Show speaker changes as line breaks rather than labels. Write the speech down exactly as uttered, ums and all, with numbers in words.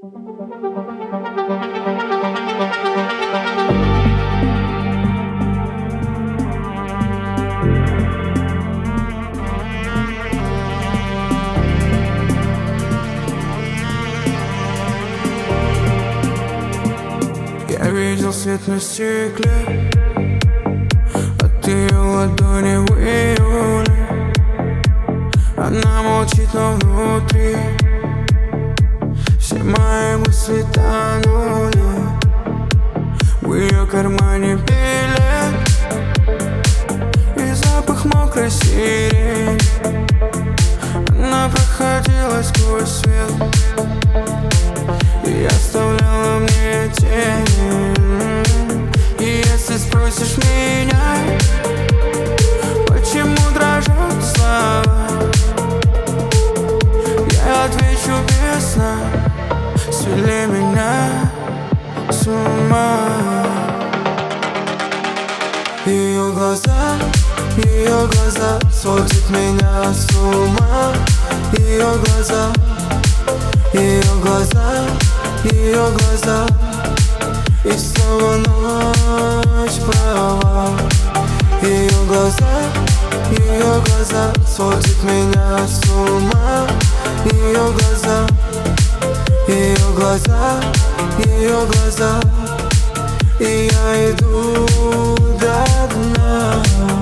Я видел свет на стекле от ее ладони в июле. Она молчит, но внутри все мои мысли тонули. В ее кармане билет и запах мокрой сирени. Она проходила сквозь свет и оставляла мне тени. И если спросишь меня, почему дрожат слова, я отвечу: весна свели меня с ума. Ее глаза, ее глаза сводят меня с ума. Ее глаза, ее глаза, ее глаза, и снова ночь права. Ее глаза, ее глаза сводят меня с ума. Ее глаза, ее глаза, ее глаза, и я иду до дна.